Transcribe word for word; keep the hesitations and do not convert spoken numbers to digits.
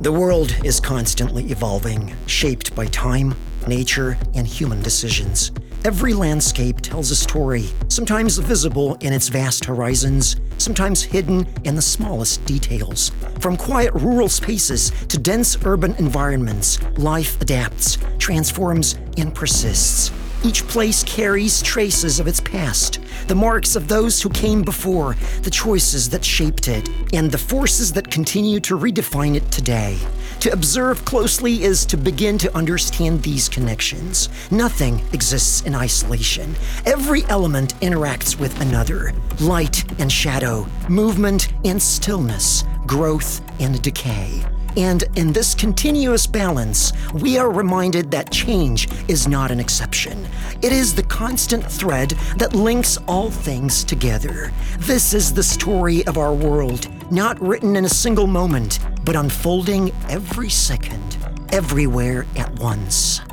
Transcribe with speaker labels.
Speaker 1: The world is constantly evolving, shaped by time, nature, and human decisions. Every landscape tells a story, sometimes visible in its vast horizons, sometimes hidden in the smallest details. From quiet rural spaces to dense urban environments, life adapts, transforms, and persists. Each place carries traces of its past, the marks of those who came before, the choices that shaped it, and the forces that continue to redefine it today. To observe closely is to begin to understand these connections. Nothing exists in isolation. Every element interacts with another. Light and shadow, movement and stillness, growth and decay. And in this continuous balance, we are reminded that change is not an exception. It is the constant thread that links all things together. This is the story of our world, not written in a single moment, but unfolding every second, everywhere at once.